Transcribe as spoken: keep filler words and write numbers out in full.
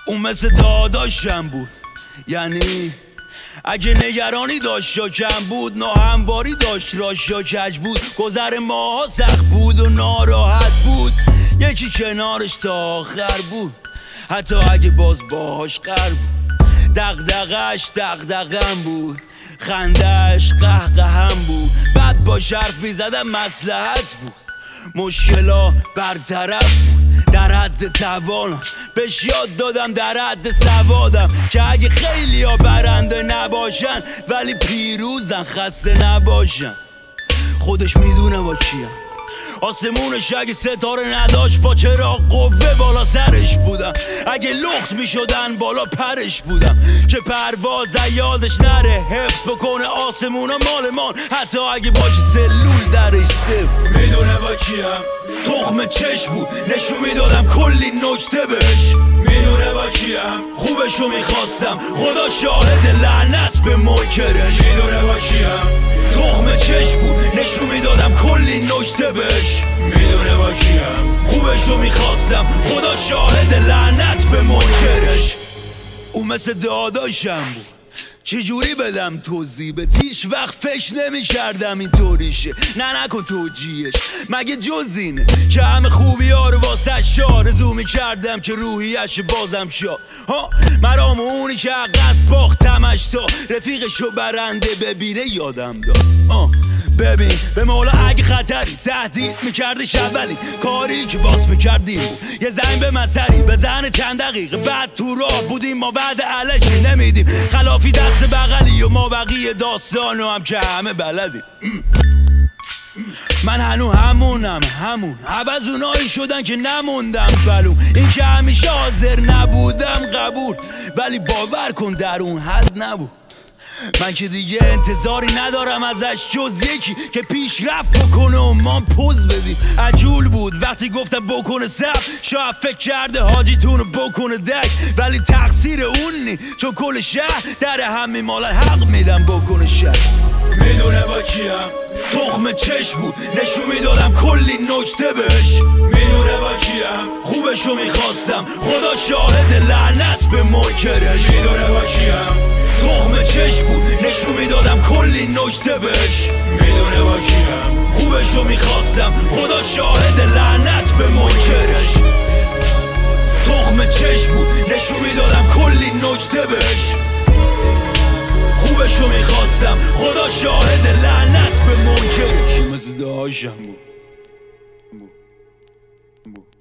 اون مثل داداشم بود، یعنی اگه نگرانی داشت یا کم بود، ناهمواری داشت راش یا کج بود، گذر ماها سخت بود و ناراحت بود، یکی کنارش تا آخر بود، حتی اگه باز باهاش قر بود. دغدغش دغدغم بود، خندش قهقهم بود، بعد با حرف میزدم مصلحت بود، مشکلا برطرف بود، در حد توانم بهش یاد دادم، در حد سوادم که اگه خیلی ها برنده نباشن ولی پیروزن، خسته نباشن. خودش میدونه با کیم، آسمونش اگه ستاره نداشت با چراغ قوه بالا سرش بودم، اگه لخت میشدن بالا پرش بودم، که پرواز یادش نره، حفظ بکنه آسمونا مالمان، حتی اگه باشه سلول درش صفر. میدونه با کیم، تخم چشم بود، نشون میدادم کلی نکته بهش. میدونه با کیم، خوبشو میخواستم، خدا شاهد لعنت به منکرش. میدونه با کیم، تخم چشم بود، نشون میدادم کلی نکته بهش. میدونه با کیم، خوبشو میخواستم، خدا شاهد لعنت به منکرش. اون مثل داداشم بود، چجوری بدم توضیح؟ به هیچ وقت فکر نمی کردم این طوریشه، نه نکن توجیهش، مگه جز اینه که همه خوبی ها رو واسه آرزو می کردم که روحیش بازم شد. ها مرام اونی که عقص باختمش تا رفیقشو برنده ببینه یادم داد. آه ببین به مولا اگه خطری تهدید میکردش، اولی کاری که باز میکردیم بود یه زنگ به مطری بزنه چند دقیقه بعد تو راه بودیم، ما بعد علکی نمیدیم خلافی دست بغلی و ما بقیه داستانو هم که همه بلدیم. من هنو همونم، همون عوض اونایی شدن که نموندم بلوم، این که همیشه حاضر نبودم قبول، ولی باور کن در اون حد نبود. من که دیگه انتظاری ندارم ازش جز یکی که پیشرفت بکنه و ما پوز بدیم. عجول بود وقتی گفتم بکنه سب، شاید فکر کرده حاجیتونو بکنه دک، ولی تقصیر اون نی، چون کل شهر در همین مالت حق میدم بکنه شهر. میدونه با کیم، تخم چشم بود، نشون میدادم کلی نکته بهش. میدونه با کیم، خوبشو میخواستم، خدا شاهد لعنت به منکرش. میدونه با کیم، تخم چشم بود، نشون میدادم کلی نکته بهش. میدونه با کیم، خوبشو میخواستم، خدا شاهد لعنت به منکرش. تخم چشم بود، نشون میدادم کلی نکته بهش. خوبشو میخواستم، خدا شاهد لعنت به منکرش. مثل داشتم بود